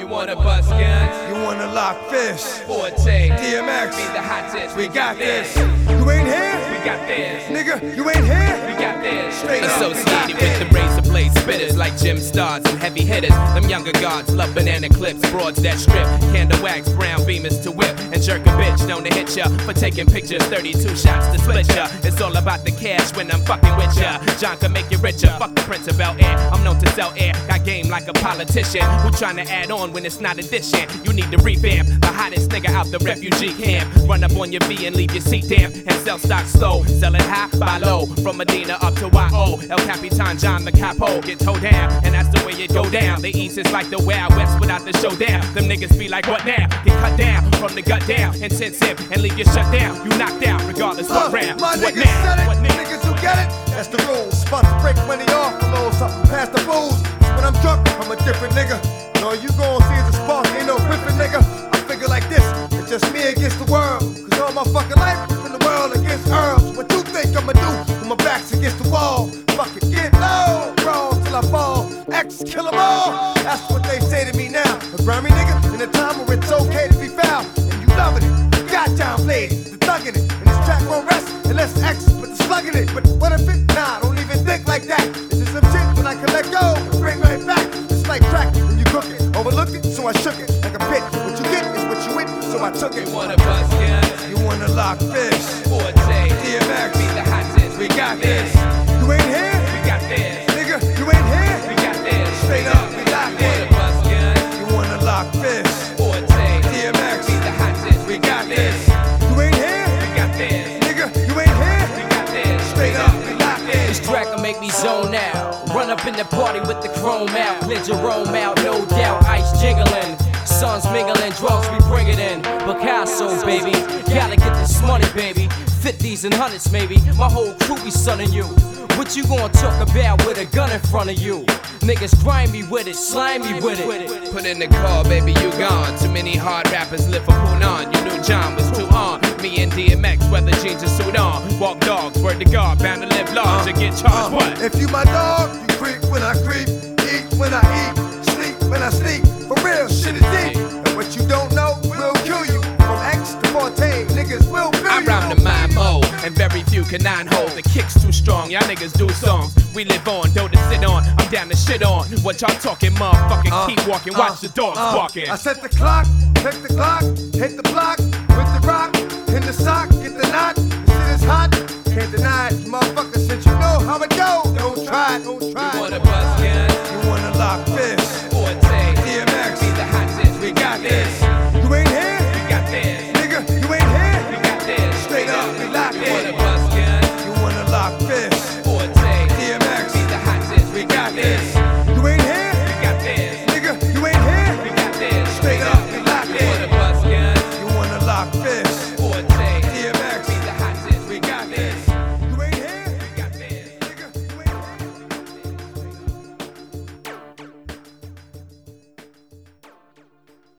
wanna bust guns? You wanna lock fists? Forte, DMX, be the hottest. we got this. You ain't here? We got this. Nigga, you ain't here? We got this. Straight up, Associated with the razor blade spitters like Jim Stars and heavy hitters. Them younger gods love banana clips, broads that strip, candle wax, brown beamers to whip, and jerk a bitch known to hit ya for taking pictures. 32 shots to split ya. It's all about the cash when I'm fucking with ya. John can make you richer. Fuck the Prince of Bel Air. I'm known to sell air. Got game like a politician who tryna add on when it's not addition. You need to revamp the hottest nigga out the refugee camp. Run up on your V and leave your seat damp and sell stock slow. Sell it high, buy low. From Medina up to YO. El Capitan John the Capo get towed down, and that's the way it go down. The East is like the Wild West without the showdown. Them niggas be like, what now? Get cut down from the gut down, intensive, and leave you shut down. You knocked out regardless what round. My What niggas now? said it, What now? niggas who get it, that's the rules. Spot to break money off, a little something past the fools. When I'm drunk, I'm a different nigga. And all you gon' see is a spark, ain't no ripping nigga. I figure like this, it's just me against the world. Cause all my fucking life in the world against herbs. What you think I'ma do when my back's against the wall? Fuck it, get low, roll till I fall. X, kill 'em all. That's what they say to me now. A grimy nigga in a time where it's okay to be foul. And you loving it, you got down played, the thugging it. And this track won't rest unless X put the slug in it. But what if it? Nah, don't even think like that. This is some shit that I can let go and bring right back. It's like crack when you cook it. Overlooked it, so I shook it like a bitch. What you get is what you win, so I took it. You wanna bust guns? You wanna lock fists? Forte, DMX, be the hottest. we got this. You ain't here? We got this. Nigga, you ain't here? We got this. Straight up, we got You this. wanna bust guns? You wanna lock fists? Forte, DMX, be the hottest. we got this. You ain't here? We got this. Nigga, you ain't here? We got this. Straight up, we got This this. track will make me zone out. Run up in the party with the chrome out. Clear Jerome out, no doubt. Ice jiggling. Sons mingling, drugs we bring it in. Picasso, baby. Gotta get this money, baby. 50s and 100s, maybe. My whole crew be sunning you. What you gonna talk about with a gun in front of you? Niggas grimy with it, slimy with it. Put in the call, baby, you gone. Too many hard rappers live for Punan. You knew John was too on. Me and DMX, weather jeans and suit on. Walk dogs, word to God, bound to live large and get charged. What? If you my dog, you creep when I creep, eat when I eat, sleep when I sleep. For real, shit is deep. And what you don't know will kill you. From X to Forte, niggas will feel I you. rhyme the mime mode, and very few can hold. The kick's too strong, y'all niggas do songs. We live on, dough to sit on. I'm down to shit on. What y'all talking, motherfucking keep walking, watch the dogs walking. I set the clock, check the clock, hit the block with the rock, in the sock, get the knot. This shit is hot, can't deny it, motherfucker. Since you know how it go, don't try it.